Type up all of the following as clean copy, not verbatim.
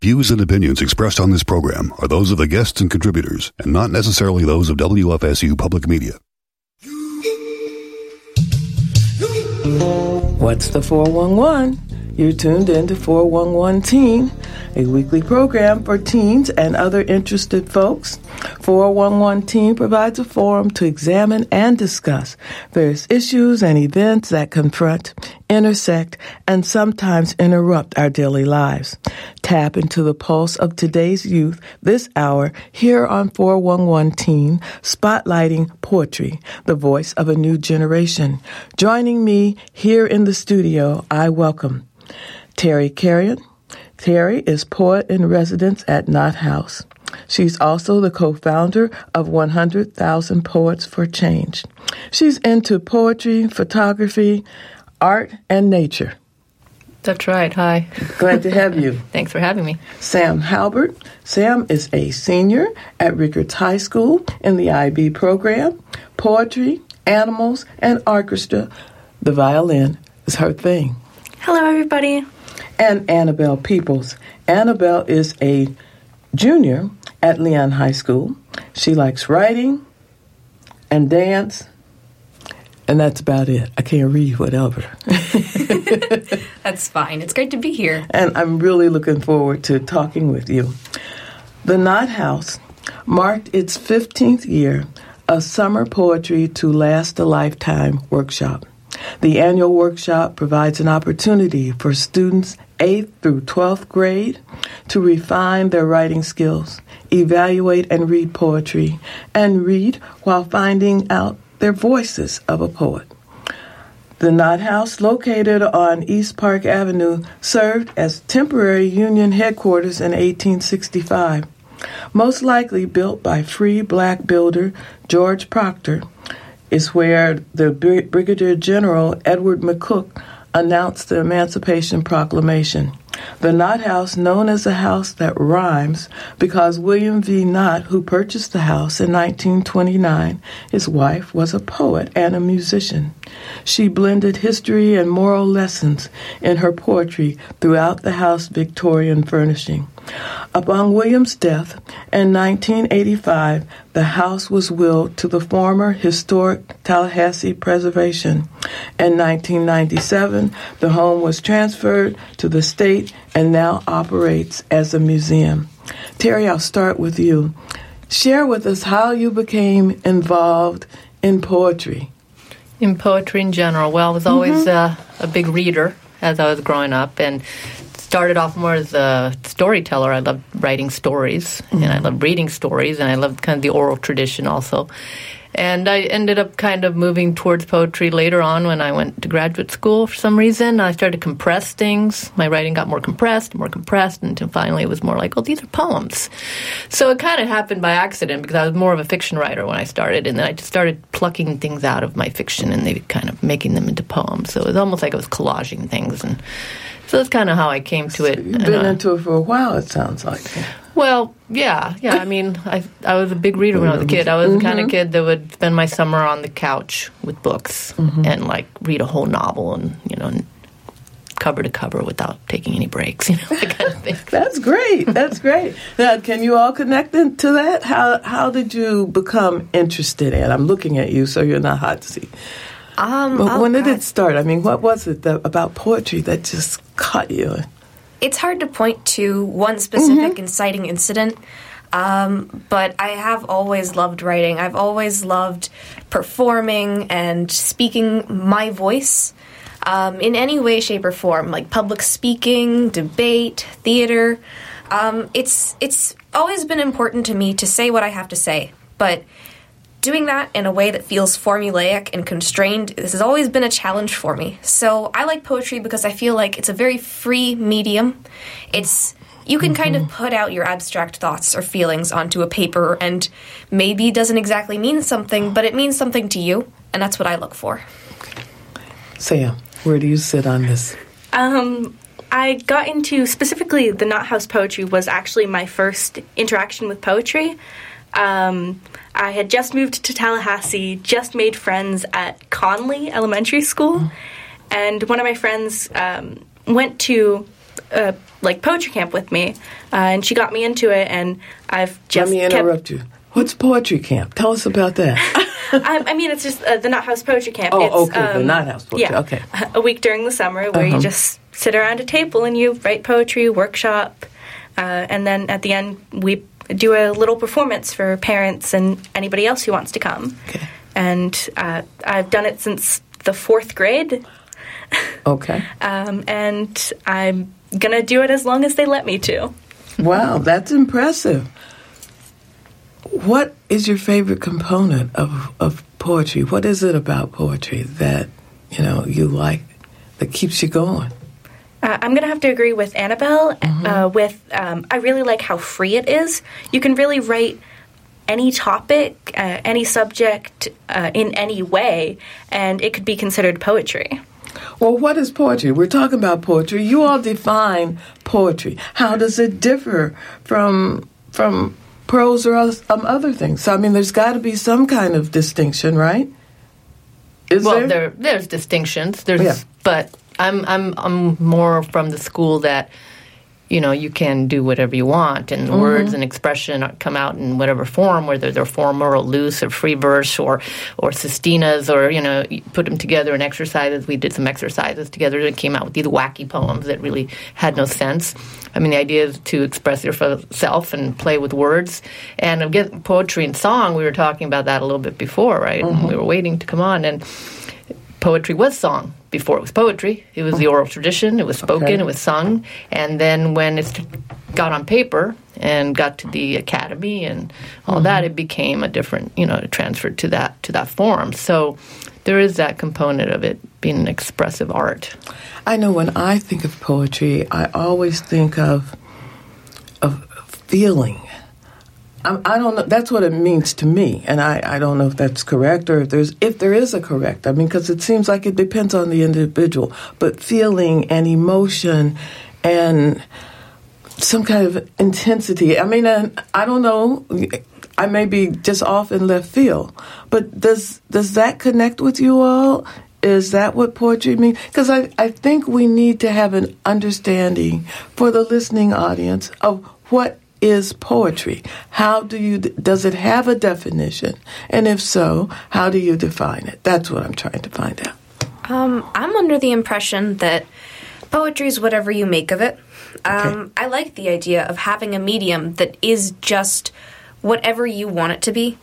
Views and opinions expressed on this program are those of the guests and contributors, and not necessarily those of WFSU Public Media. What's the 411? You're tuned in to 411 Teen, a weekly program for teens and other interested folks. 411 Teen provides a forum to examine and discuss various issues and events that confront, intersect, and sometimes interrupt our daily lives. Tap into the pulse of today's youth this hour here on 411 Teen, spotlighting poetry, the voice of a new generation. Joining me here in the studio, I welcome Terry Carrion. Terry is poet in residence at Knott House. She's also the co-founder of 100,000 Poets for Change. She's into poetry, photography, art, and nature. That's right. Hi. Glad to have you. Thanks for having me. Sam Halbert. Sam is a senior at Rickards High School in the IB program. Poetry, animals, and orchestra. The violin is her thing. Hello, everybody. And Annabelle Peoples. Annabelle is a junior at Leon High School. She likes writing and dance, and that's about it. I can't read whatever. That's fine. It's great to be here. And I'm really looking forward to talking with you. The Knott House marked its 15th year of Summer Poetry to Last a Lifetime workshop. The annual workshop provides an opportunity for students 8th through 12th grade to refine their writing skills, evaluate and read poetry, and read while finding out their voices of a poet. The Knott House, located on East Park Avenue, served as temporary Union headquarters in 1865. Most likely built by free black builder George Proctor, is where the Brigadier General Edward McCook announced the Emancipation Proclamation. The Knott House, known as the house that rhymes, because William V. Knott, who purchased the house in 1929, his wife was a poet and a musician. She blended history and moral lessons in her poetry throughout the house Victorian furnishing. Upon William's death in 1985, the house was willed to the former historic Tallahassee Preservation. In 1997, the home was transferred to the state and now operates as a museum. Terry, I'll start with you. Share with us how you became involved in poetry. In poetry in general, well, I was always a big reader as I was growing up, and started off more as a storyteller. I loved writing stories, and I loved reading stories, and I loved kind of the oral tradition also. And I ended up kind of moving towards poetry later on when I went to graduate school for some reason. I started to compress things. My writing got more compressed, until finally it was more like, oh, these are poems. So it kind of happened by accident because I was more of a fiction writer when I started, and then I just started plucking things out of my fiction and they kind of making them into poems. So it was almost like I was collaging things, and so that's kind of how I came to it. You've been into it for a while, it sounds like. Well, yeah. I mean, I was a big reader when I was a kid. I was the kind of kid that would spend my summer on the couch with books and, like, read a whole novel and cover to cover without taking any breaks, that kind of thing. That's great. That's great. Now, can you all connect to that? How did you become interested in it? I'm looking at you, so you're not hot seat. When did it start? I mean, what was it about poetry that just caught you? It's hard to point to one specific inciting incident, but I have always loved writing. I've always loved performing and speaking my voice in any way, shape, or form, like public speaking, debate, theater. It's always been important to me to say what I have to say, but doing that in a way that feels formulaic and constrained, this has always been a challenge for me. So I like poetry because I feel like it's a very free medium. You can kind of put out your abstract thoughts or feelings onto a paper, and maybe it doesn't exactly mean something, but it means something to you, and that's what I look for. Sam, where do you sit on this? I got into, specifically, the Knott House poetry was actually my first interaction with poetry. I had just moved to Tallahassee, just made friends at Conley Elementary School, and one of my friends went to like poetry camp with me, and she got me into it, and I've just Let me interrupt you. What's poetry camp? Tell us about that. I mean, it's just the Knott House Poetry Camp. Oh, it's, okay, the Knott House Poetry. Yeah, Okay. A week during the summer where you just sit around a table and you write poetry, workshop, and then at the end we do a little performance for parents and anybody else who wants to come. Okay. And I've done it since the 4th grade. Okay. And I'm going to do it as long as they let me to. Wow, that's impressive. What is your favorite component of poetry? What is it about poetry that, you like, that keeps you going? I'm going to have to agree with Annabelle. I really like how free it is. You can really write any topic, any subject, in any way, and it could be considered poetry. Well, what is poetry? We're talking about poetry. You all define poetry. How does it differ from prose or other things? So, I mean, there's got to be some kind of distinction, right? There's distinctions. But I'm more from the school that you can do whatever you want, and words and expression come out in whatever form, whether they're formal or loose or free verse or sestinas, or you put them together in exercises. We did some exercises together that came out with these wacky poems that really had no sense. I mean, the idea is to express yourself and play with words. And again, poetry and song, we were talking about that a little bit before, right? We were waiting to come on, and poetry was song. Before it was poetry, it was the oral tradition, it was spoken, it was sung, and then when it got on paper and got to the academy and all that, it became a different, transferred to that form. So there is that component of it being an expressive art. I know when I think of poetry, I always think of feeling. I don't know. That's what it means to me, and I don't know if that's correct or if there is a correct. I mean, because it seems like it depends on the individual. But feeling and emotion and some kind of intensity. I mean, I don't know. I may be just off in left field, but does that connect with you all? Is that what poetry means? Because I think we need to have an understanding for the listening audience of what is poetry. Does it have a definition? And if so, how do you define it? That's what I'm trying to find out. I'm under the impression that poetry is whatever you make of it. I like the idea of having a medium that is just whatever you want it to be.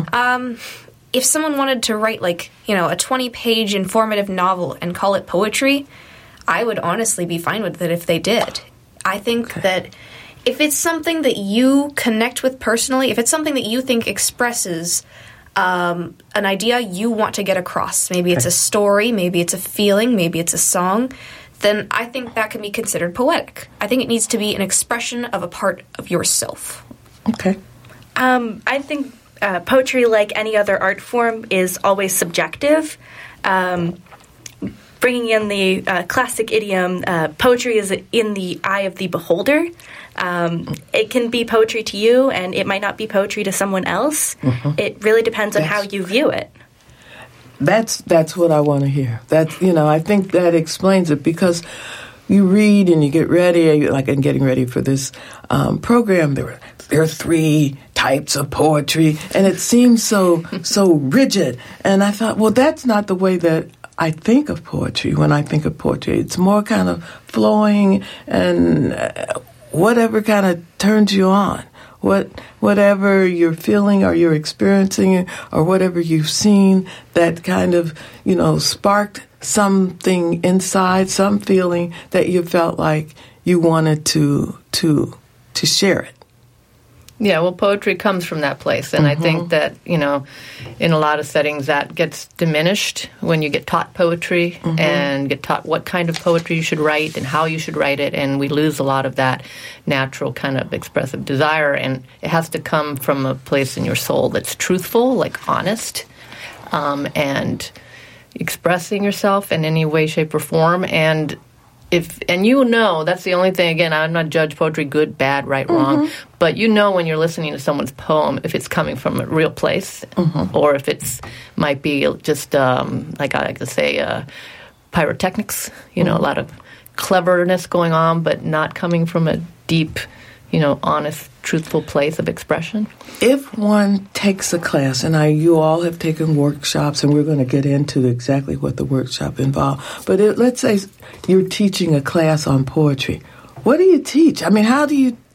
If someone wanted to write a 20-page informative novel and call it poetry, I would honestly be fine with it if they did. I think that if it's something that you connect with personally, if it's something that you think expresses an idea you want to get across, maybe it's a story, maybe it's a feeling, maybe it's a song, then I think that can be considered poetic. I think it needs to be an expression of a part of yourself. Okay. I think poetry, like any other art form, is always subjective. Bringing in the classic idiom, poetry is in the eye of the beholder. It can be poetry to you, and it might not be poetry to someone else. It really depends on how you view it. That's what I want to hear. I think that explains it, because you read and you get ready, like in getting ready for this program, there are 3 types of poetry, and it seems so rigid. And I thought, well, that's not the way that I think of poetry. When I think of poetry, it's more kind of flowing and whatever kind of turns you on, whatever you're feeling or you're experiencing or whatever you've seen that kind of, sparked something inside, some feeling that you felt like you wanted to share it. Yeah, well, poetry comes from that place, and I think that, in a lot of settings that gets diminished when you get taught poetry and get taught what kind of poetry you should write and how you should write it, and we lose a lot of that natural kind of expressive desire, and it has to come from a place in your soul that's truthful, like honest, and expressing yourself in any way, shape, or form, and that's the only thing, again, I'm not judge poetry, good, bad, right, wrong, but when you're listening to someone's poem, if it's coming from a real place, or if it's might be just, like I like to say, pyrotechnics, a lot of cleverness going on, but not coming from a deep, honest, truthful place of expression. If one takes a class, and you all have taken workshops, and we're going to get into exactly what the workshop involved, but let's say you're teaching a class on poetry. What do you teach? I mean, how do you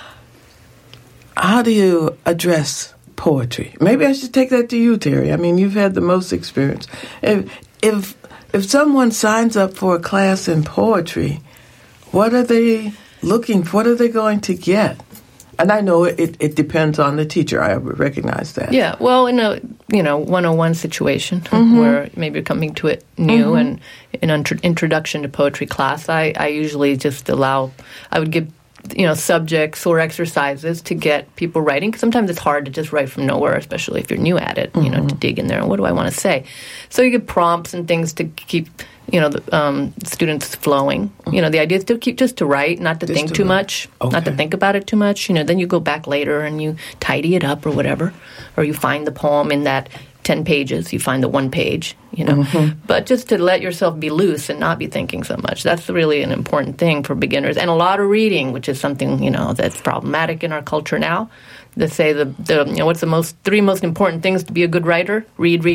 address poetry? Maybe I should take that to you, Terry. I mean, you've had the most experience. If someone signs up for a class in poetry, what are they looking for? What are they going to get? And I know it depends on the teacher. I recognize that. Yeah. Well, in a 101 situation where maybe you're coming to it new and an introduction to poetry class, I usually just I would give subjects or exercises to get people writing. 'Cause sometimes it's hard to just write from nowhere, especially if you're new at it, to dig in there. And what do I want to say? So you get prompts and things to keep, the students flowing. The idea is to write, not to think too much, not to think about it too much. Then you go back later and you tidy it up or whatever. Or you find the poem in that 10 pages, you find the one page, But just to let yourself be loose and not be thinking so much. That's really an important thing for beginners. And a lot of reading, which is something, that's problematic in our culture now. They say what's the three most important things to be a good writer? Read.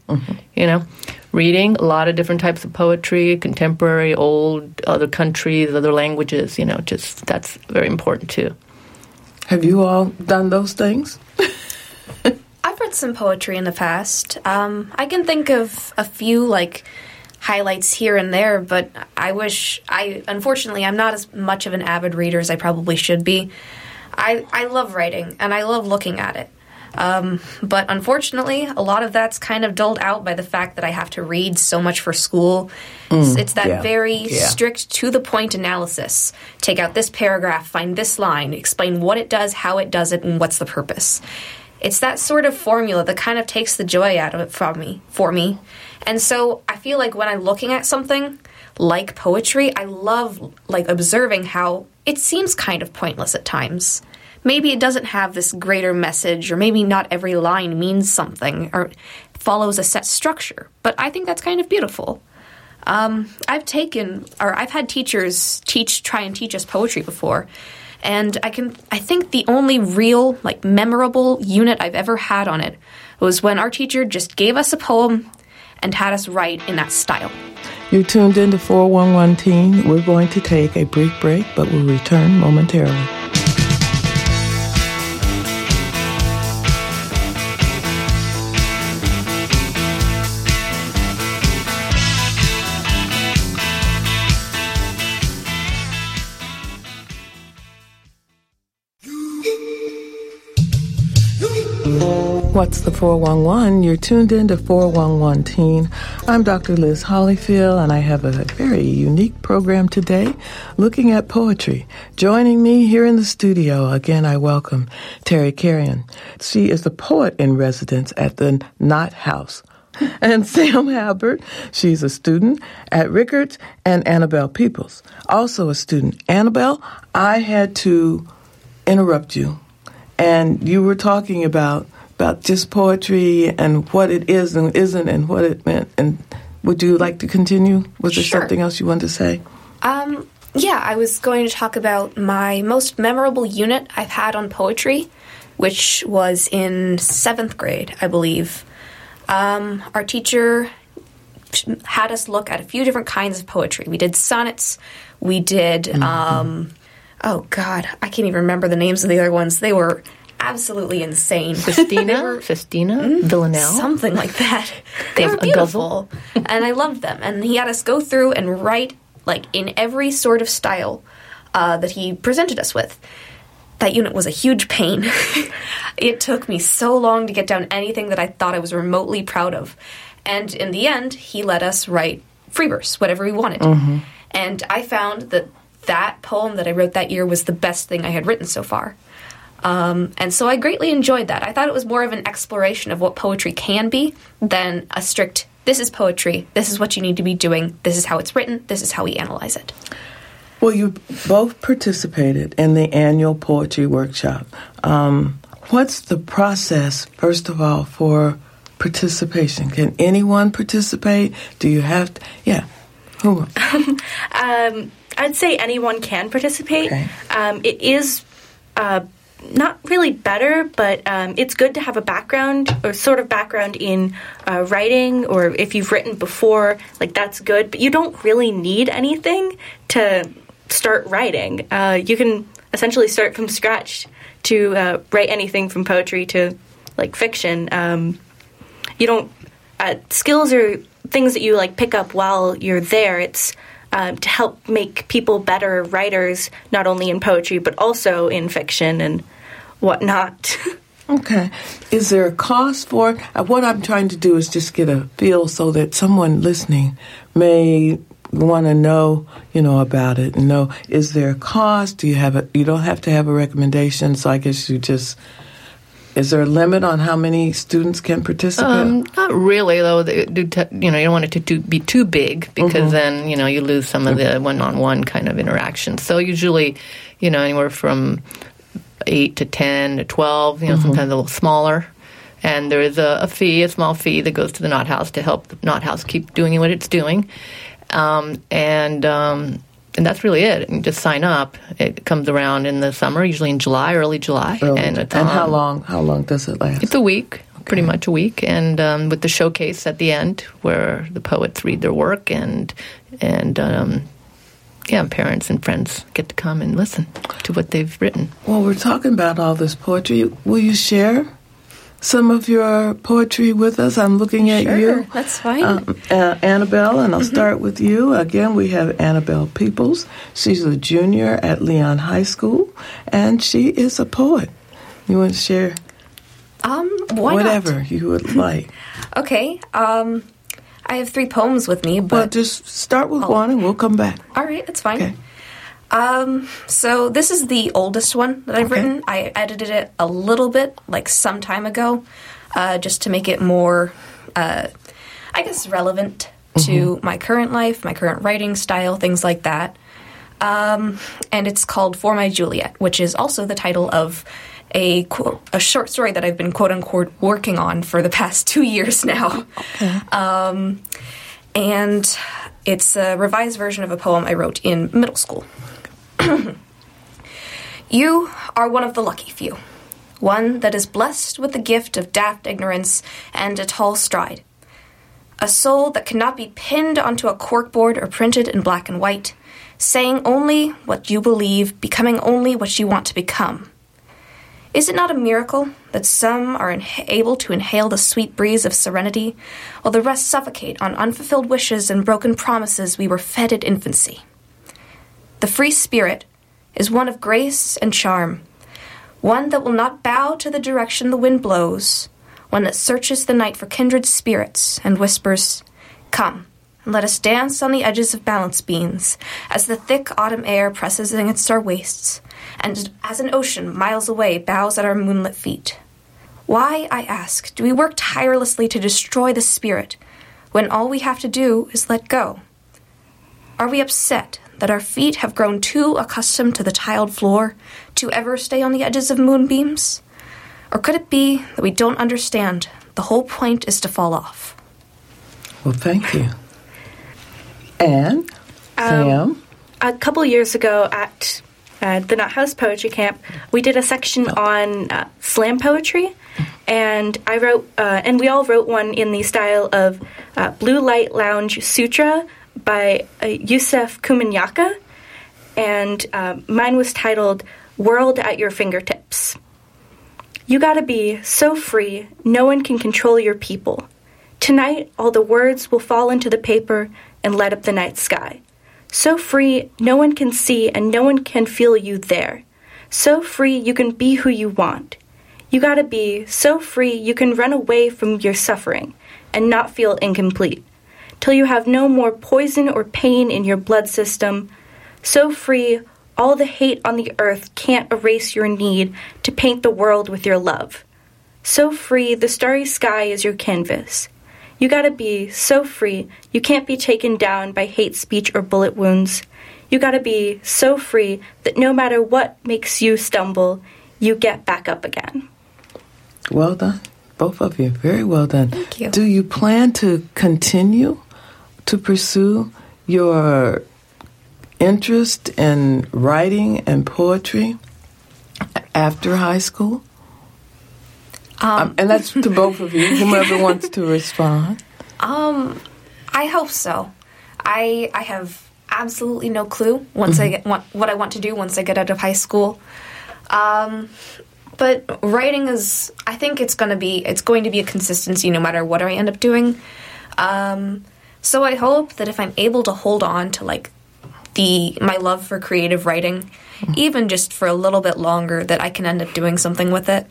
Reading, a lot of different types of poetry, contemporary, old, other countries, other languages, that's very important too. Have you all done those things? I've read some poetry in the past. I can think of a few, highlights here and there, but unfortunately, I'm not as much of an avid reader as I probably should be. I love writing, and I love looking at it. But unfortunately, a lot of that's kind of dulled out by the fact that I have to read so much for school. It's that very strict, to-the-point analysis. Take out this paragraph, find this line, explain what it does, how it does it, and what's the purpose. It's that sort of formula that kind of takes the joy out of it for me. And so I feel like when I'm looking at something like poetry, I love observing how it seems kind of pointless at times. Maybe it doesn't have this greater message, or maybe not every line means something or follows a set structure. But I think that's kind of beautiful. I've had teachers try and teach us poetry before. And I think the only real, memorable unit I've ever had on it was when our teacher just gave us a poem and had us write in that style. You're tuned into 411 Teen. We're going to take a brief break, but we'll return momentarily. What's the 411? You're tuned in to 411 Teen. I'm Dr. Liz Hollyfield, and I have a very unique program today looking at poetry. Joining me here in the studio, again, I welcome Terry Carrion. She is the poet in residence at the Knott House. And Sam Halbert, she's a student at Rickards, and Annabelle Peoples, also a student. Annabelle, I had to interrupt you, and you were talking about just poetry and what it is and isn't and what it meant. And would you like to continue? Was there something else you wanted to say? Yeah, I was going to talk about my most memorable unit I've had on poetry, which was in 7th grade, I believe. Our teacher had us look at a few different kinds of poetry. We did sonnets. We did, oh God, I can't even remember the names of the other ones. They were absolutely insane. Festina, Villanelle. Something like that. They were beautiful, and I loved them. And he had us go through and write, in every sort of style that he presented us with. That unit was a huge pain. It took me so long to get down anything that I thought I was remotely proud of. And in the end, he let us write free verse, whatever we wanted. Mm-hmm. And I found that poem that I wrote that year was the best thing I had written so far. And so I greatly enjoyed that. I thought it was more of an exploration of what poetry can be than a strict, this is poetry, this is what you need to be doing, this is how it's written, this is how we analyze it. Well, you both participated in the annual poetry workshop. What's the process, first of all, for participation? Can anyone participate? Do you have to? Yeah. Who? I'd say anyone can participate. Okay. It is not really better, but it's good to have a background or sort of background in writing, or if you've written before, like that's good. But you don't really need anything to start writing. You can essentially start from scratch to write anything from poetry to like fiction. You don't skills are things that you like pick up while you're there. It's to help make people better writers, not only in poetry but also in fiction and whatnot. Okay. Is there a cost for it? What I'm trying to do is just get a feel so that someone listening may want to know, about it and know, is there a cost? Do you have you don't have to have a recommendation, so I guess is there a limit on how many students can participate? Not really, though. You don't want it to be too big because then, you lose some of the one-on-one kind of interaction. So usually, anywhere from 8 to 10 to 12, sometimes a little smaller. And there is a small fee that goes to the Knott House to help the Knott House keep doing what it's doing. And that's really it. You just sign up. It comes around in the summer, usually in July, early July. And how long does it last? It's a week, pretty much a week. And with the showcase at the end where the poets read their work and parents and friends get to come and listen to what they've written. Well, we're talking about all this poetry. Will you share some of your poetry with us? I'm looking at you. Sure, that's fine. Annabelle, and I'll start with you. Again, we have Annabelle Peoples. She's a junior at Leon High School, and she is a poet. You want to share whatever you would like? Okay. I have 3 poems with me, but... Well, just start with one and we'll come back. All right, that's fine. Okay. So this is the oldest one that I've written. I edited it a little bit, like some time ago, just to make it more, relevant to my current life, my current writing style, things like that. And it's called For My Juliet, which is also the title of a short story that I've been quote-unquote working on for the past 2 years now. Okay. And it's a revised version of a poem I wrote in middle school. You are one of the lucky few, one that is blessed with the gift of daft ignorance and a tall stride, a soul that cannot be pinned onto a corkboard or printed in black and white, saying only what you believe, becoming only what you want to become. Is it not a miracle that some are able to inhale the sweet breeze of serenity, while the rest suffocate on unfulfilled wishes and broken promises we were fed at infancy? The free spirit is one of grace and charm, one that will not bow to the direction the wind blows, one that searches the night for kindred spirits and whispers, "Come, and let us dance on the edges of balance beams, as the thick autumn air presses against our waists, and as an ocean miles away bows at our moonlit feet." Why, I ask, do we work tirelessly to destroy the spirit, when all we have to do is let go? Are we upset that our feet have grown too accustomed to the tiled floor to ever stay on the edges of moonbeams? Or could it be that we don't understand the whole point is to fall off? Well, thank you. And Sam? A couple years ago at the Knott House Poetry Camp, we did a section on slam poetry, and I wrote, and we all wrote one in the style of Blue Light Lounge Sutra by Yusef Kumanyaka, and mine was titled World at Your Fingertips. You gotta be so free, no one can control your people. Tonight, all the words will fall into the paper and light up the night sky. So free, no one can see and no one can feel you there. So free, you can be who you want. You gotta be so free, you can run away from your suffering and not feel incomplete, till you have no more poison or pain in your blood system. So free, all the hate on the earth can't erase your need to paint the world with your love. So free, the starry sky is your canvas. You gotta be so free, you can't be taken down by hate speech or bullet wounds. You gotta be so free that no matter what makes you stumble, you get back up again. Well done, both of you. Very well done. Thank you. Do you plan to continue to pursue your interest in writing and poetry after high school? And that's to both of you, whomever wants to respond. I hope so. I have absolutely no clue once I get what I want to do once I get out of high school. But writing is, I think it's going to be a consistency no matter what I end up doing. So I hope that if I'm able to hold on to like my love for creative writing, even just for a little bit longer, that I can end up doing something with it.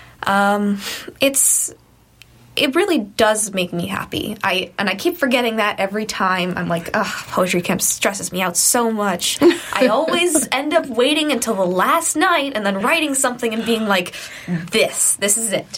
It really does make me happy. I keep forgetting that every time. I'm like, poetry camp stresses me out so much. I always end up waiting until the last night and then writing something and being like, this is it.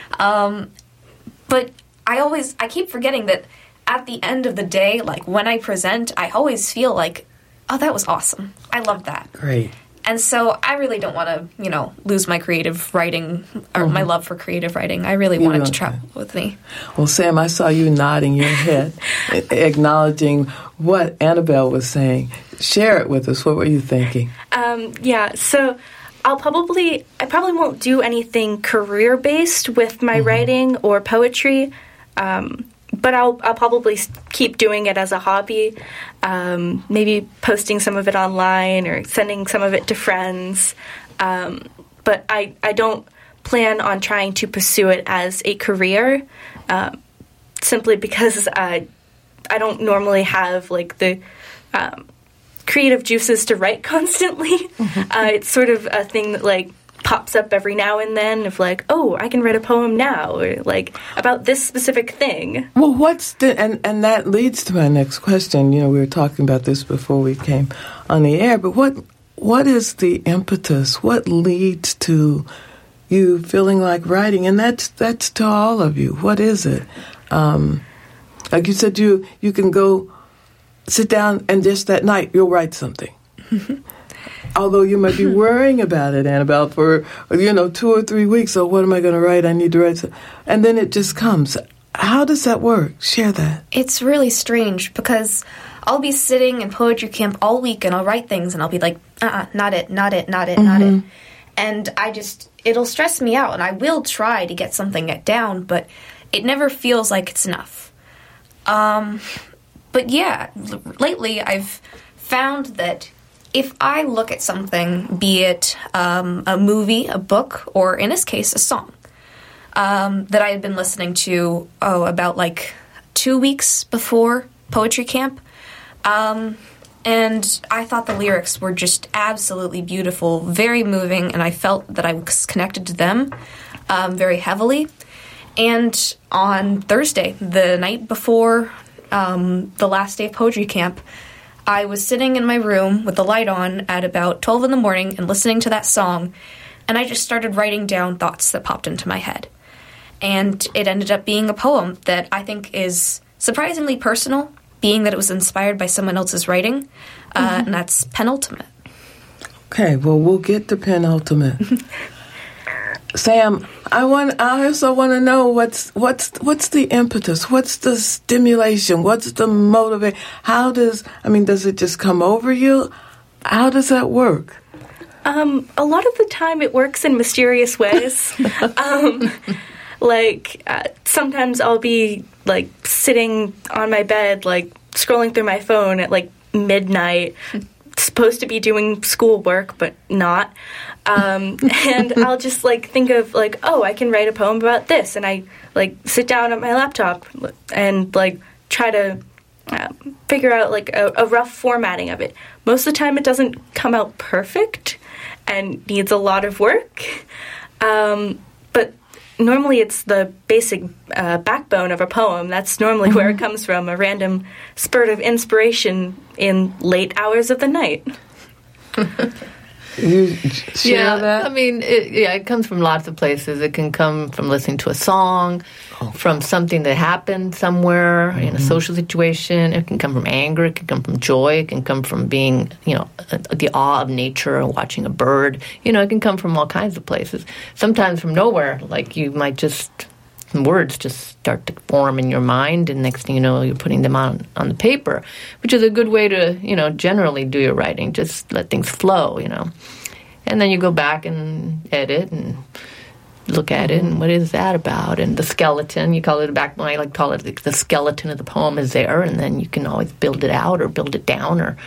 But I keep forgetting that at the end of the day, like when I present, I always feel like, oh, that was awesome. I loved that. Great. And so I really don't want to, lose my creative writing or my love for creative writing. I really want it to travel with me. Well, Sam, I saw you nodding your head, acknowledging what Annabelle was saying. Share it with us. What were you thinking? So I probably won't do anything career-based with my writing or poetry, but I'll probably keep doing it as a hobby, maybe posting some of it online or sending some of it to friends. But I don't plan on trying to pursue it as a career, simply because I don't normally have like the creative juices to write constantly. It's sort of a thing that like pops up every now and then of like, oh, I can write a poem now, or like about this specific thing. Well, and that leads to my next question. We were talking about this before we came on the air, but what is the impetus? What leads to you feeling like writing? And that's to all of you. What is it? Like you said, you can go sit down and just that night you'll write something. Although you might be worrying about it, Annabelle, for 2 or 3 weeks. So what am I going to write? I need to write something. And then it just comes. How does that work? Share that. It's really strange because I'll be sitting in poetry camp all week and I'll write things and I'll be like, not it. And it'll stress me out and I will try to get something down, but it never feels like it's enough. But yeah, lately I've found that if I look at something, be it a movie, a book, or in this case, a song, that I had been listening to, about like 2 weeks before poetry camp, and I thought the lyrics were just absolutely beautiful, very moving, and I felt that I was connected to them very heavily. And on Thursday, the night before the last day of poetry camp, I was sitting in my room with the light on at about 12 in the morning and listening to that song, and I just started writing down thoughts that popped into my head. And it ended up being a poem that I think is surprisingly personal, being that it was inspired by someone else's writing, and that's Penultimate. Okay, well, we'll get to Penultimate. Sam, I also want to know what's the impetus? What's the stimulation? What's the motivation? does it just come over you? How does that work? A lot of the time it works in mysterious ways. Sometimes I'll be like sitting on my bed, like scrolling through my phone at like midnight, supposed to be doing schoolwork, but not. And I'll just like think of like, oh, I can write a poem about this, and I like sit down at my laptop and like try to figure out like a rough formatting of it. Most of the time, it doesn't come out perfect and needs a lot of work. But normally, it's the basic backbone of a poem. That's normally where it comes from, a random spurt of inspiration in late hours of the night. You share that? I mean, it comes from lots of places. It can come from listening to a song, from something that happened somewhere in a social situation. It can come from anger. It can come from joy. It can come from being, the awe of nature or watching a bird. It can come from all kinds of places. Sometimes from nowhere, like you might just words just start to form in your mind, and next thing you know, you're putting them on the paper, which is a good way to, generally do your writing. Just let things flow, And then you go back and edit and look at it, and what is that about? And the skeleton, you call it back when I like to call it the skeleton of the poem is there, and then you can always build it out or build it down, or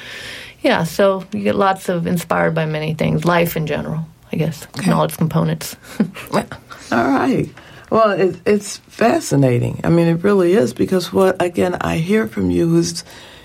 so you get lots of inspired by many things, life in general, I guess, and all its components. All right. Well, it's fascinating. I mean, it really is, because what, again, I hear from you is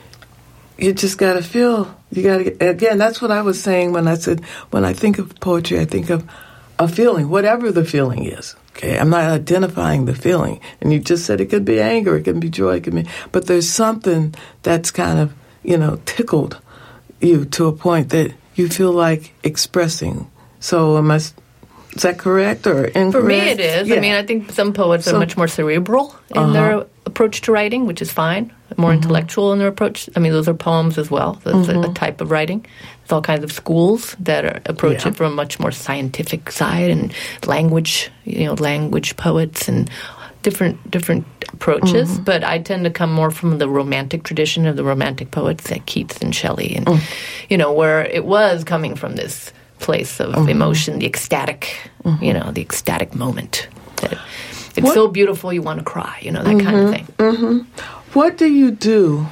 you just got to feel, again, that's what I was saying when I said, when I think of poetry, I think of a feeling, whatever the feeling is. Okay, I'm not identifying the feeling. And you just said it could be anger, it can be joy, it can be, but there's something that's kind of, tickled you to a point that you feel like expressing. So is that correct or incorrect? For me it is. Yeah. I mean, I think some poets are much more cerebral in their approach to writing, which is fine, more intellectual in their approach. I mean, those are poems as well. That's a type of writing. There's all kinds of schools that approach it from a much more scientific side, and language poets and different approaches. But I tend to come more from the romantic tradition of the romantic poets like Keats and Shelley, and where it was coming from this place of emotion, the ecstatic, the ecstatic moment. It's so beautiful you want to cry, that kind of thing. Mm-hmm. What do you do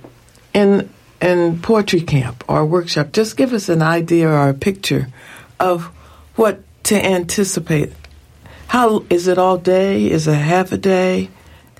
in poetry camp or workshop? Just give us an idea or a picture of what to anticipate. How is it all day? Is it half a day?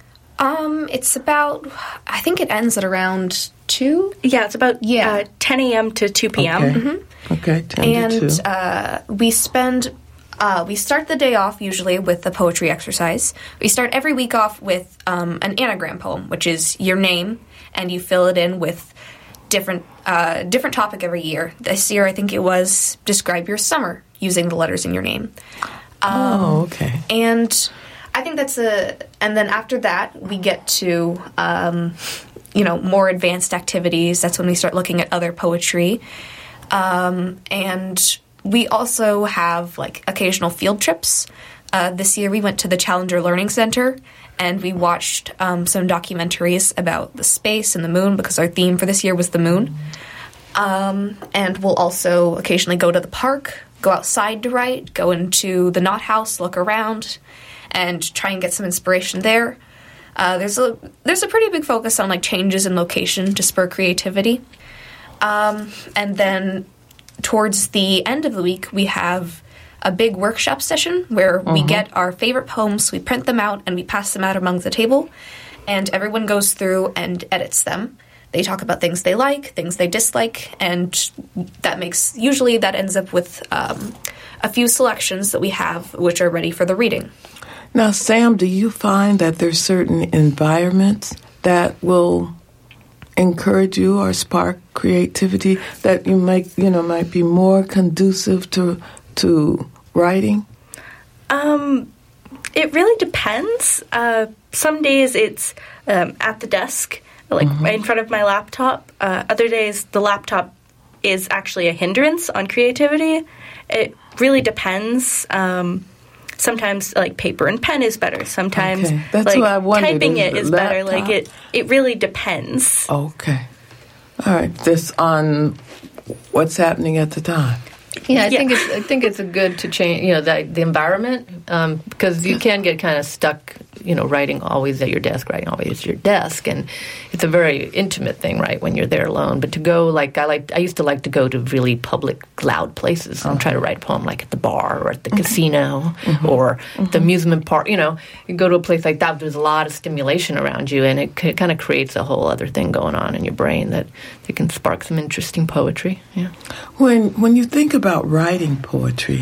It's about, I think it ends at around 2. Yeah, it's about 10 a.m. to 2 p.m. Okay, okay, 10 to 2. And we start the day off usually with a poetry exercise. We start every week off with an anagram poem, which is your name, and you fill it in with different topic every year. This year, I think it was describe your summer using the letters in your name. Okay. And I think and then after that, we get to, more advanced activities. That's when we start looking at other poetry. And we also have, occasional field trips. This year we went to the Challenger Learning Center, and we watched some documentaries about the space and the moon, because our theme for this year was the moon. And we'll also occasionally go to the park, go outside to write, go into the Knot House, look around, and try and get some inspiration there. There's a pretty big focus on changes in location to spur creativity. And then towards the end of the week, we have a big workshop session where we get our favorite poems, we print them out, and we pass them out among the table, and everyone goes through and edits them. They talk about things they like, things they dislike, and that ends up with a few selections that we have which are ready for the reading. Now, Sam, do you find that there's certain environments that will encourage you or spark creativity that you might be more conducive to writing? It really depends. Some days it's at the desk, in front of my laptop. Other days the laptop is actually a hindrance on creativity. It really depends. Sometimes paper and pen is better. Sometimes That's what I wondered, typing it is better. It really depends. Okay. All right. This on what's happening at the time. Yeah, I think it's good to change, the environment, because you can get kind of stuck, writing always at your desk, writing always at your desk, and it's a very intimate thing, right, when you're there alone. But to go, I used to like to go to really public, loud places and try to write a poem, at the bar or at the casino or the amusement park. You go to a place like that, there's a lot of stimulation around you, and it kind of creates a whole other thing going on in your brain that can spark some interesting poetry. Yeah. When you think about writing poetry,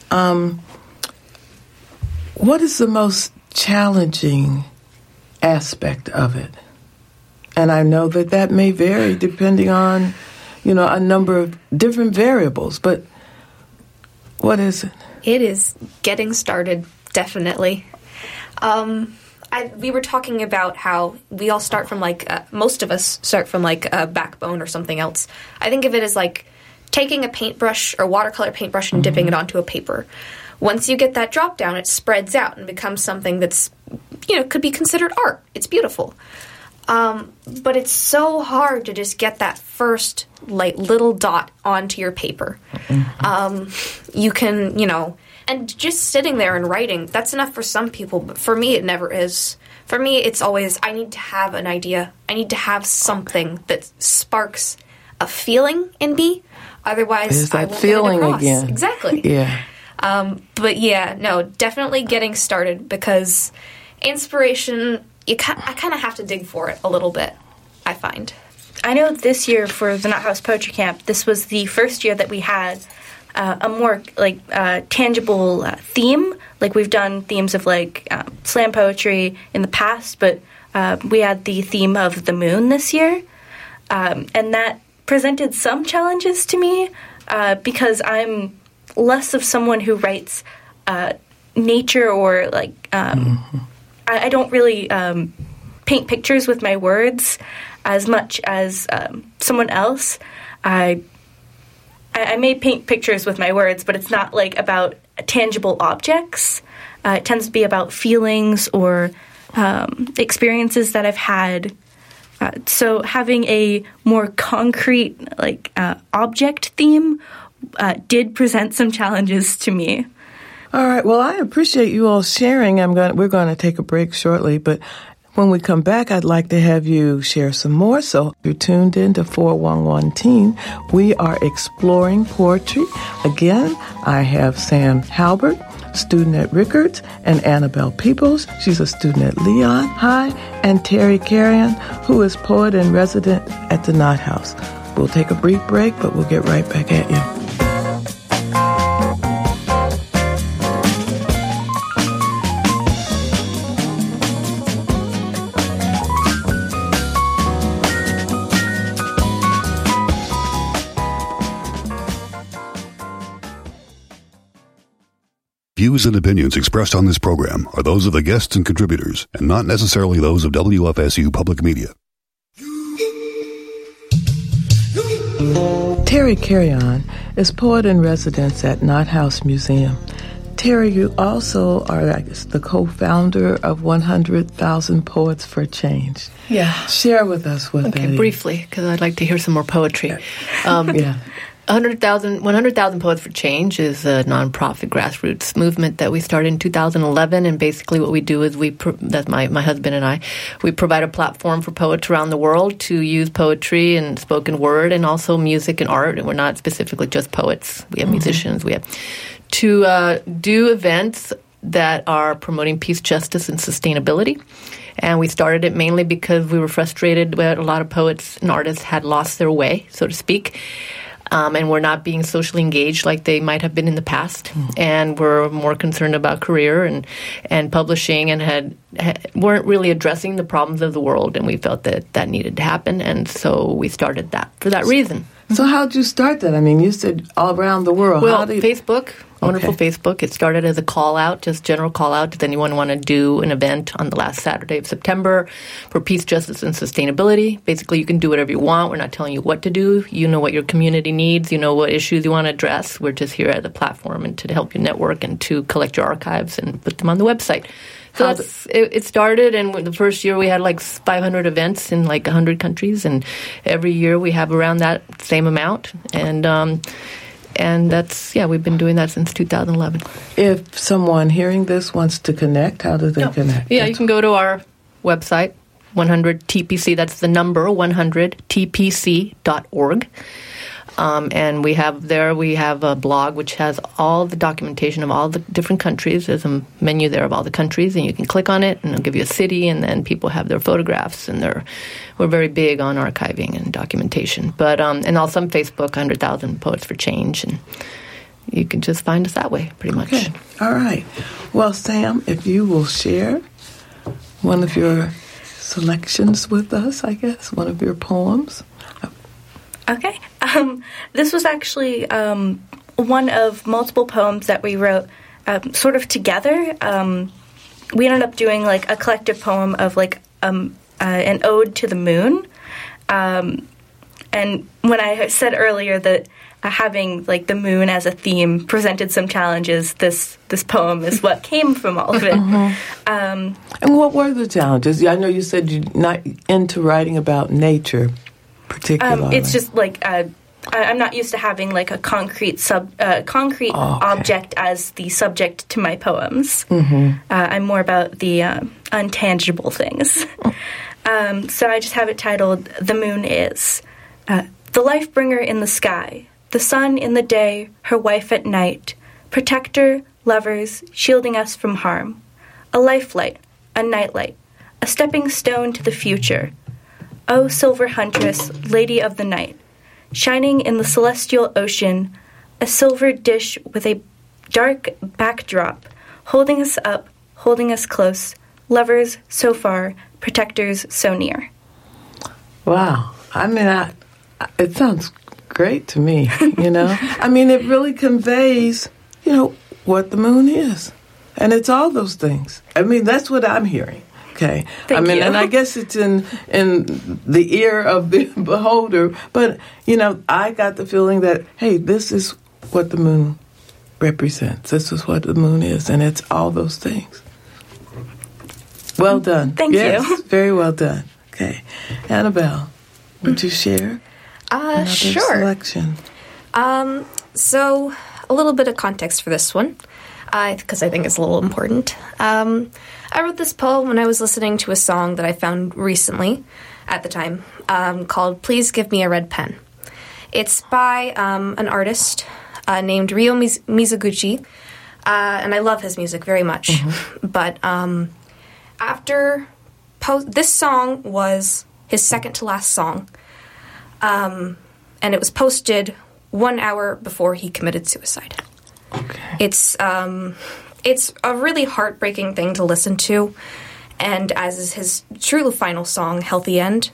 what is the most challenging aspect of it? And I know that may vary depending on, a number of different variables, but what is it? It is getting started, definitely. We were talking about how we all start from most of us start from a backbone or something else. I think of it as taking a paintbrush or watercolor paintbrush and dipping it onto a paper. Once you get that drop down, it spreads out and becomes something that's could be considered art. It's beautiful. But it's so hard to just get that first, little dot onto your paper. You can, and just sitting there and writing, that's enough for some people, but for me, it never is. For me, it's always, I need to have an idea. I need to have something that sparks a feeling in me. Otherwise, I won't feeling get it across. again. Exactly. Yeah. But yeah, no, definitely getting started, because inspiration, I kind of have to dig for it a little bit, I find. I know this year for the Knot House Poetry Camp, this was the first year that we had a more tangible theme. We've done themes of slam poetry in the past, but we had the theme of the moon this year, and that presented some challenges to me because I'm less of someone who writes nature or I don't really paint pictures with my words as much as someone else. I may paint pictures with my words, but it's not about tangible objects. It tends to be about feelings or experiences that I've had. So having a more concrete object theme did present some challenges to me. All right. Well, I appreciate you all sharing. We're going to take a break shortly, but when we come back, I'd like to have you share some more. So you're tuned in to 411 Teen. We are exploring poetry. Again, I have Sam Halbert, student at Rickards, and Annabelle Peoples. She's a student at Leon High, and Terry Carrion, who is poet in resident at the Knot House. We'll take a brief break, but we'll get right back at you. Views and opinions expressed on this program are those of the guests and contributors, and not necessarily those of WFSU Public Media. Terry Carrion is poet in residence at Knot House Museum. Terry, you also are, the co-founder of 100,000 Poets for Change. Yeah. Share with us what that is. Briefly, because I'd like to hear some more poetry. Yeah. 100,000 Poets for Change is a nonprofit grassroots movement that we started in 2011, and basically what we do is that's my husband and I, we provide a platform for poets around the world to use poetry and spoken word and also music and art, and we're not specifically just poets. We have musicians. We have to do events that are promoting peace, justice, and sustainability. And we started it mainly because we were frustrated that a lot of poets and artists had lost their way, so to speak. And were not being socially engaged like they might have been in the past, and were more concerned about career and publishing, and weren't really addressing the problems of the world. And we felt that needed to happen, and so we started that for that reason. So how'd you start that? I mean, you said all around the world. Well, Facebook, wonderful Facebook. It started as a call-out, just general call-out. Does anyone want to do an event on the last Saturday of September for peace, justice, and sustainability? Basically, you can do whatever you want. We're not telling you what to do. You know what your community needs. You know what issues you want to address. We're just here as a platform and to help you network and to collect your archives and put them on the website. So it started, and the first year we had 500 events in 100 countries, and every year we have around that same amount. And that's, we've been doing that since 2011. If someone hearing this wants to connect, how do they connect? Yeah, you can go to our website, 100TPC, that's the number, 100TPC.org. And we have a blog which has all the documentation of all the different countries. There's a menu there of all the countries, and you can click on it, and it'll give you a city, and then people have their photographs, and we're very big on archiving and documentation. But and also on Facebook, 100,000 Poets for Change, and you can just find us that way, pretty much. Okay. All right. Well, Sam, if you will share one of your selections with us, I guess, one of your poems. Okay. This was actually one of multiple poems that we wrote sort of together. We ended up doing a collective poem of an ode to the moon. And when I said earlier that having like the moon as a theme presented some challenges. This poem is what came from all of it. And what were the challenges? I know you said you're not into writing about nature particularly. It's just like I'm not used to having like a concrete object as the subject to my poems. I'm more about the intangible things. So I just have it titled "The Moon Is." The life bringer in the sky, the sun in the day, her wife at night, protector, lovers, shielding us from harm. A lifelight, a nightlight, a stepping stone to the future. O silver huntress, lady of the night, shining in the celestial ocean, a silver dish with a dark backdrop, holding us up, holding us close, lovers so far, protectors so near. Wow. I mean, it sounds great to me, you know. I mean, it really conveys, you know, what the moon is. And it's all those things. I mean, that's what I'm hearing. Okay. Thank you. And I guess it's in the ear of the beholder. But, you know, I got the feeling that, hey, this is what the moon represents. This is what the moon is. And it's all those things. Well done. Thank you. Very well done. Okay. Annabelle, would you share another Sure. selection? So, a little bit of context for this one, because I think it's a little important. I wrote this poem when I was listening to a song that I found recently, at the time, called Please Give Me a Red Pen. It's by an artist named Ryo Mizoguchi, and I love his music very much. But this song was his second to last song, and it was posted 1 hour before he committed suicide. Okay. It's a really heartbreaking thing to listen to, and as is his true final song, Healthy End.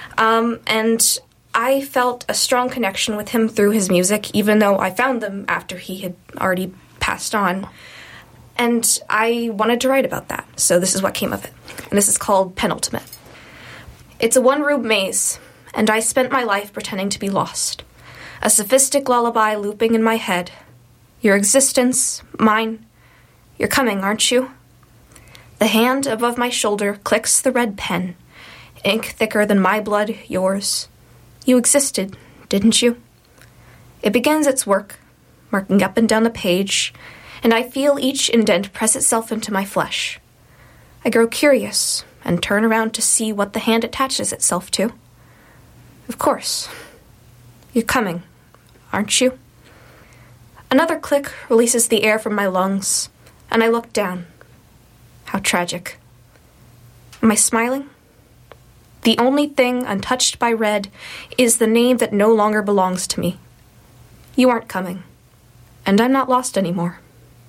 And I felt a strong connection with him through his music, even though I found them after he had already passed on. And I wanted to write about that, so this is what came of it. And this is called Penultimate. It's a one-room maze, and I spent my life pretending to be lost. A sophistic lullaby looping in my head. Your existence, mine. You're coming, aren't you? The hand above my shoulder clicks the red pen. Ink thicker than my blood, yours. You existed, didn't you? It begins its work, marking up and down the page, and I feel each indent press itself into my flesh. I grow curious and turn around to see what the hand attaches itself to. Of course. You're coming, aren't you? Another click releases the air from my lungs, and I look down. How tragic. Am I smiling? The only thing untouched by red is the name that no longer belongs to me. You aren't coming, and I'm not lost anymore.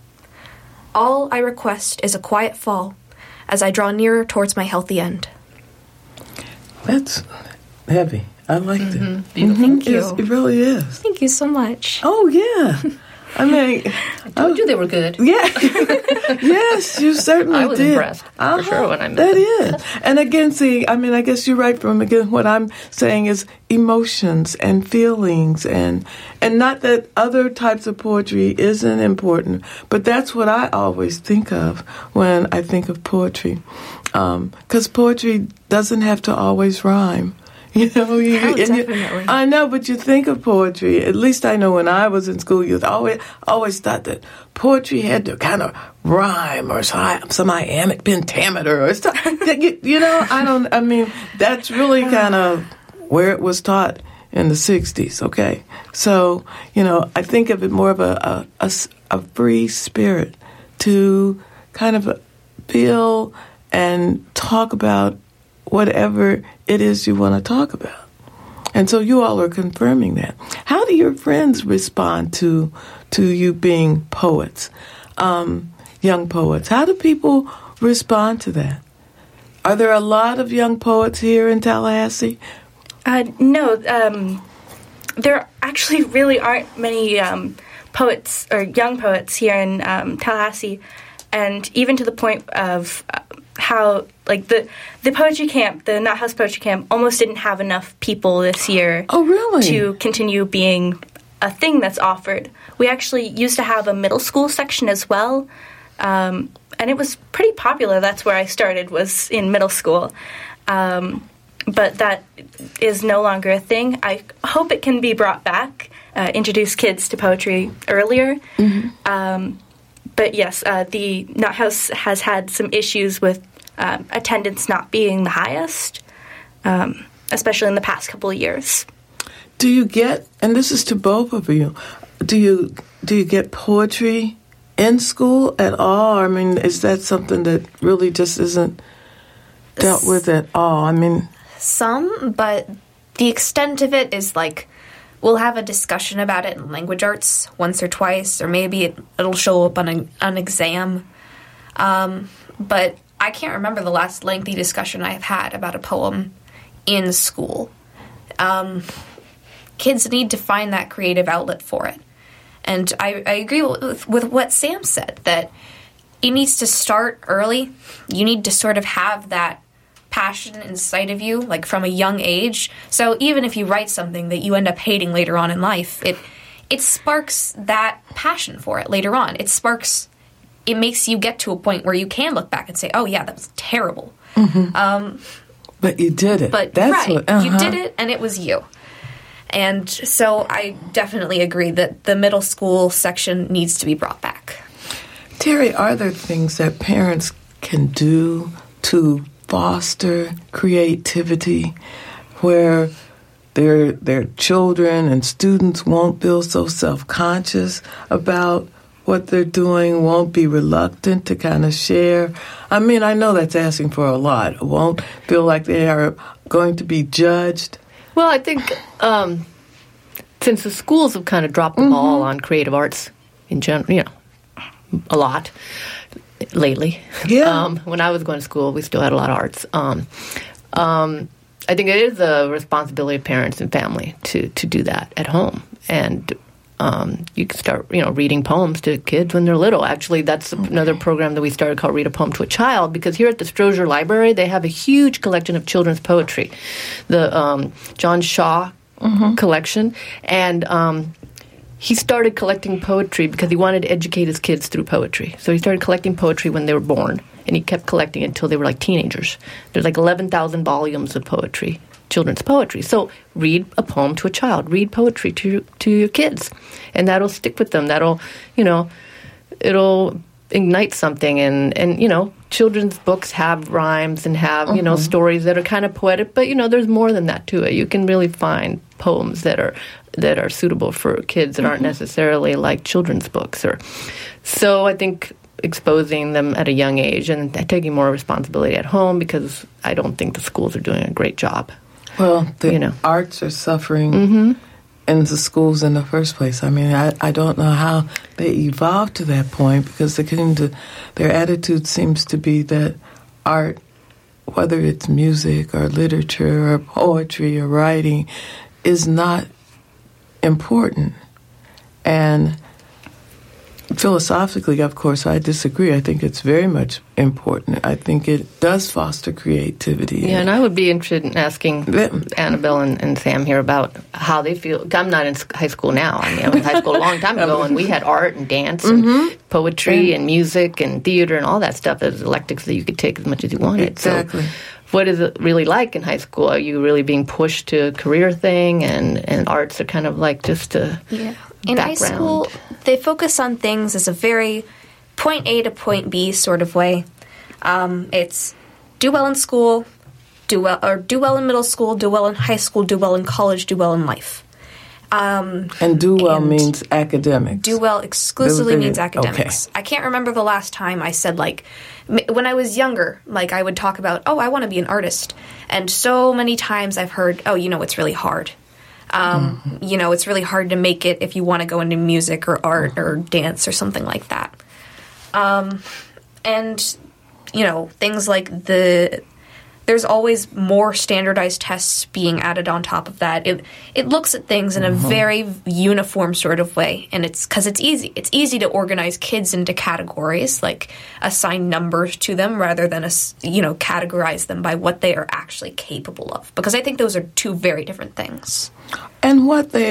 All I request is a quiet fall as I draw nearer towards my healthy end. That's heavy. I liked it. Beautiful. Thank you. Yes, it really is. Thank you so much. Oh, yeah. I mean, I told you they were good. yeah. Yes, you certainly did. I was impressed, for sure, when I met That them. is. And again, see, I mean, I guess you're right from, again, what I'm saying is emotions and feelings and not that other types of poetry isn't important, but that's what I always think of when I think of poetry. 'Cause poetry doesn't have to always rhyme. You know, definitely. I know, but you think of poetry. At least I know when I was in school, you always thought that poetry had to kind of rhyme or some iambic pentameter or stuff. You know, I mean, that's really kind of where it was taught in the 60s. Okay, so you know, I think of it more of a free spirit to kind of feel and talk about whatever it is you want to talk about. And so you all are confirming that. How do your friends respond to you being poets, young poets? How do people respond to that? Are there a lot of young poets here in Tallahassee? No, there actually really aren't many poets or young poets here in Tallahassee, and even to the point of how, like, the poetry camp, the Knott House Poetry Camp, almost didn't have enough people this year. Oh, really? To continue being a thing that's offered. We actually used to have a middle school section as well, and it was pretty popular. That's where I started, was in middle school. But that is no longer a thing. I hope it can be brought back, introduce kids to poetry earlier. But yes, the Knott House has had some issues with attendance not being the highest, especially in the past couple of years. Do you get, and this is to both of you, do you get poetry in school at all? I mean, is that something that really just isn't dealt with at all? I mean, some, but the extent of it is like we'll have a discussion about it in language arts once or twice, or maybe it'll show up on an exam. But I can't remember the last lengthy discussion I've had about a poem in school. Kids need to find that creative outlet for it. And I agree with what Sam said, that it needs to start early. You need to sort of have that passion inside of you, like from a young age. So even if you write something that you end up hating later on in life, it sparks that passion for it later on. It makes you get to a point where you can look back and say, oh yeah, that was terrible. But you did it. But that's right, what, you did it, and it was you. And so I definitely agree that the middle school section needs to be brought back. Terry, are there things that parents can do to foster creativity where their children and students won't feel so self-conscious about what they're doing, won't be reluctant to kind of share? I mean, I know that's asking for a lot. Won't feel like they are going to be judged. Well, I think since the schools have kind of dropped the ball on creative arts in general, a lot lately. Yeah. When I was going to school, we still had a lot of arts. I think it is a responsibility of parents and family to do that at home. And you can start, reading poems to kids when they're little. Actually, that's another program that we started called Read a Poem to a Child, because here at the Strozier Library, they have a huge collection of children's poetry, the John Shaw collection. And he started collecting poetry because he wanted to educate his kids through poetry. So he started collecting poetry when they were born, and he kept collecting it until they were like teenagers. There's like 11,000 volumes of poetry, children's poetry. So read a poem to a child. Read poetry to your kids, and that'll stick with them. That'll, it'll ignite something. And children's books have rhymes and have, stories that are kind of poetic, but, there's more than that to it. You can really find poems that are suitable for kids that aren't necessarily like children's books. So I think exposing them at a young age and taking more responsibility at home, because I don't think the schools are doing a great job. Well, the arts are suffering in the schools in the first place. I mean, I don't know how they evolved to that point, because their attitude seems to be that art, whether it's music or literature or poetry or writing, is not important. And philosophically, of course, I disagree. I think it's very much important. I think it does foster creativity. Yeah, and I would be interested in asking Annabelle and Sam here about how they feel. I'm not in high school now. I mean, I was in high school a long time ago, and we had art and dance and poetry and music and theater and all that stuff as electives that you could take as much as you wanted. Exactly. So what is it really like in high school? Are you really being pushed to a career thing, and arts are kind of like just a In background? high school, they focus on things as a very point A to point B sort of way. It's do well in school, do well in middle school, do well in high school, do well in college, do well in life. And do well means academics. Do well exclusively means academics. Okay. I can't remember the last time I said, when I was younger, I would talk about, I want to be an artist. And so many times I've heard, it's really hard. It's really hard to make it if you want to go into music or art or dance or something like that. Things like there's always more standardized tests being added on top of that. It looks at things in a very uniform sort of way, and it's because it's easy. It's easy to organize kids into categories, like assign numbers to them rather than categorize them by what they are actually capable of. Because I think those are two very different things. And what they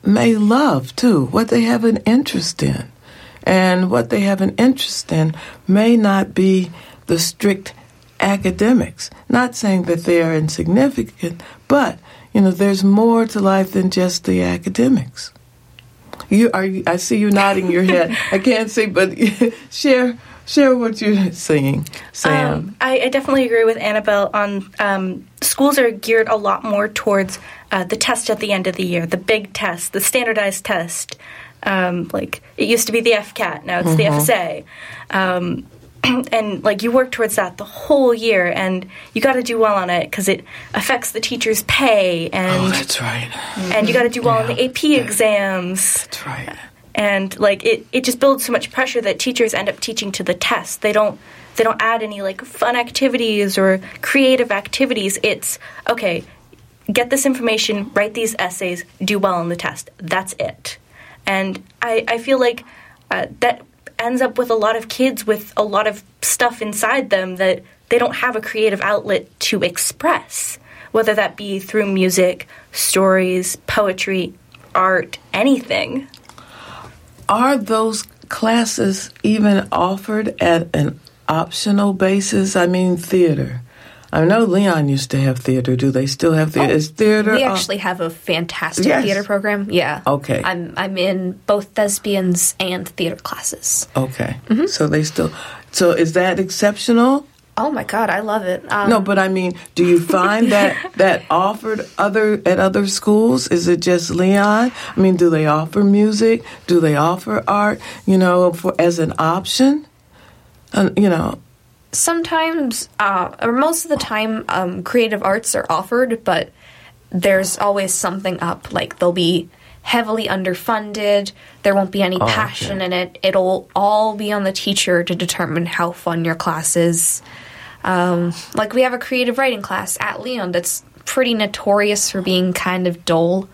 may love, too, what they have an interest in. And what they have an interest in may not be the strict academics. Not saying that they are insignificant, but, there's more to life than just the academics. I see you nodding your head. I can't see, but share what you're saying, Sam. I definitely agree with Annabelle on schools are geared a lot more towards the test at the end of the year, the big test, the standardized test. Like it used to be the FCAT, now it's the FSA. And like you work towards that the whole year, and you got to do well on it because it affects the teacher's pay. And that's right. And you got to do well on the AP exams. That's right. And like it just builds so much pressure that teachers end up teaching to the test. They don't add any like fun activities or creative activities. It's okay, get this information, write these essays, do well on the test. That's it. And I feel like that ends up with a lot of kids with a lot of stuff inside them that they don't have a creative outlet to express, whether that be through music, stories, poetry, art, anything. Are those classes even offered at an optional basis? I mean, theater. I know Leon used to have theater. Do they still have theater? Is theater? We actually have a fantastic theater program. Yeah. Okay. I'm in both thespians and theater classes. Okay. Mm-hmm. So they still. So is that exceptional? Oh my God, I love it. No, but I mean, do you find that offered at other schools? Is it just Leon? I mean, do they offer music? Do they offer art? As an option? Sometimes, or most of the time, creative arts are offered, but there's always something up. Like, they'll be heavily underfunded, there won't be any passion in it. It'll all be on the teacher to determine how fun your class is. Like, we have a creative writing class at Leon that's pretty notorious for being kind of dull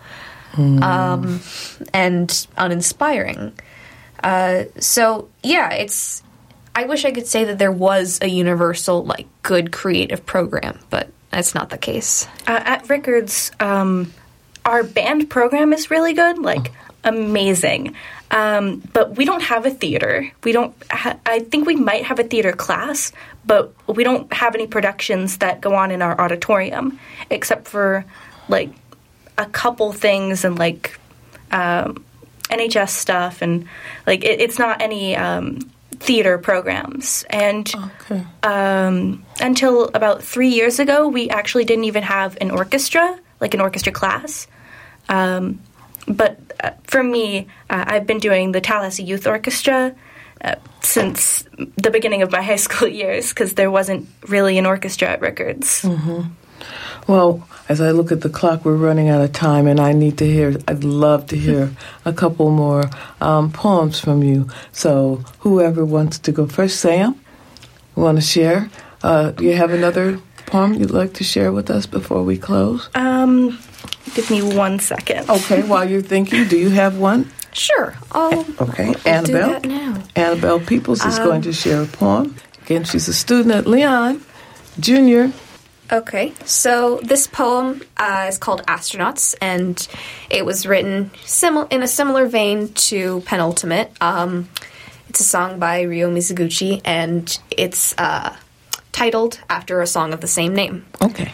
and uninspiring. So, yeah, I wish I could say that there was a universal, like, good creative program, but that's not the case. At Rickards, our band program is really good, like, amazing. But we don't have a theater. We don't. I think we might have a theater class, but we don't have any productions that go on in our auditorium, except for, like, a couple things and, like, NHS stuff, and, like, it's not any theater programs. And until about 3 years ago, we actually didn't even have an orchestra, like an orchestra class. But for me, I've been doing the Tallahassee Youth Orchestra since the beginning of my high school years, because there wasn't really an orchestra at Rickards. Mm-hmm. Well, as I look at the clock, we're running out of time, and I'd love to hear a couple more poems from you. So whoever wants to go first, Sam, you want to share? Do you have another poem you'd like to share with us before we close? Give me 1 second. Okay, while you're thinking, do you have one? Sure. I'll Annabelle. Do that now. Annabelle Peoples is going to share a poem. Again, she's a student at Leon Junior. Okay, so this poem is called Astronauts, and it was written in a similar vein to Penultimate. It's a song by Ryo Mizuguchi, and it's titled after a song of the same name. Okay.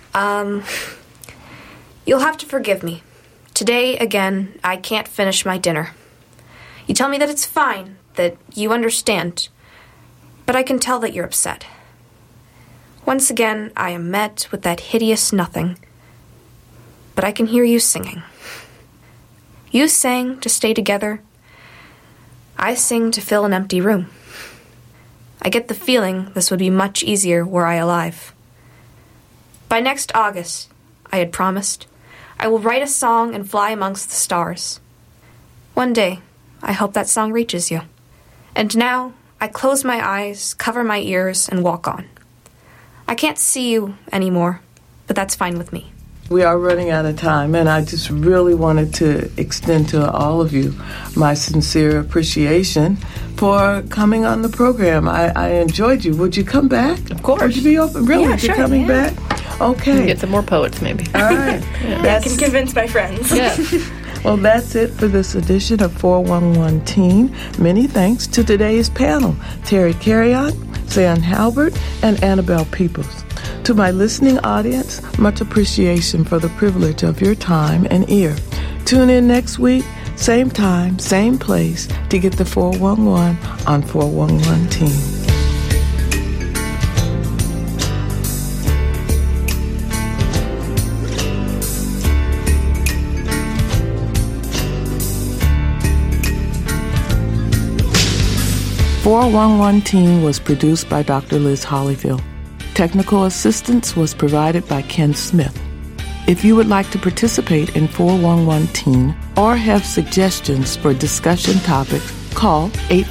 You'll have to forgive me. Today, again, I can't finish my dinner. You tell me that it's fine, that you understand, but I can tell that you're upset. Once again, I am met with that hideous nothing, but I can hear you singing. You sang to stay together. I sing to fill an empty room. I get the feeling this would be much easier were I alive. By next August, I had promised, I will write a song and fly amongst the stars. One day, I hope that song reaches you. And now, I close my eyes, cover my ears, and walk on. I can't see you anymore, but that's fine with me. We are running out of time, and I just really wanted to extend to all of you my sincere appreciation for coming on the program. I enjoyed you. Would you come back? Of course. Would you be open? Really? Yeah, You're coming back? Okay. Get some more poets, maybe. All right. I can convince my friends. Yeah. Well, that's it for this edition of 411 Teen. Many thanks to today's panel, Terry Carriott, Zan Halbert, and Annabelle Peoples. To my listening audience, much appreciation for the privilege of your time and ear. Tune in next week, same time, same place, to get the 411 on 411 Teen. "411 Teen" was produced by Dr. Liz Hollyfield. Technical assistance was provided by Ken Smith. If you would like to participate in 411 Teen or have suggestions for discussion topics, call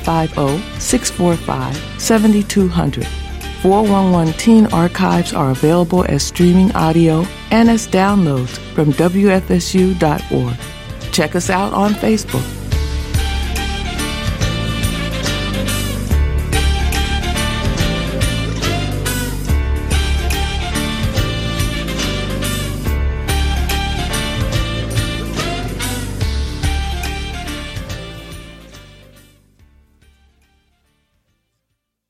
850-645-7200. 411 Teen archives are available as streaming audio and as downloads from WFSU.org. Check us out on Facebook.